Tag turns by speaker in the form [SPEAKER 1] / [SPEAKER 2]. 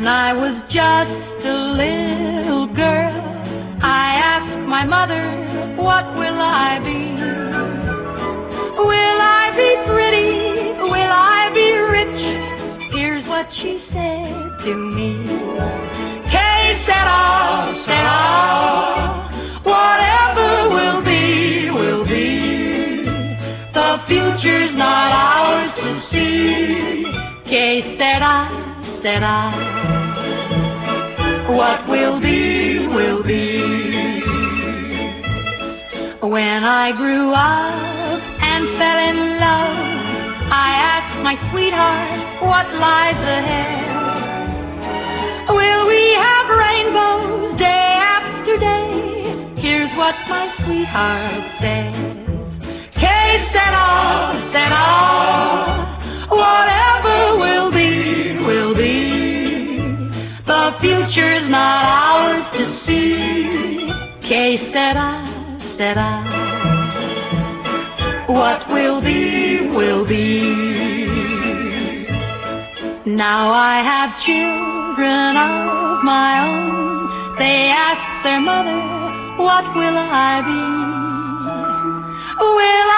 [SPEAKER 1] When I was just a little girl, I asked my mother, what will I be? Will I be pretty? Will I be rich? Here's what she said to me. Que sera, sera, whatever will be, will be. The future's not ours to see. Que sera, sera, what will be, will be. When I grew up and fell in love, I asked my sweetheart, what lies ahead? Will we have rainbows day after day? Here's what my sweetheart said. Que sera, sera, whatever will be, will be. The future's not ours to see. Que sera, sera, what will be, will be. Now I have children of my own. They ask their mother, what will I be? Will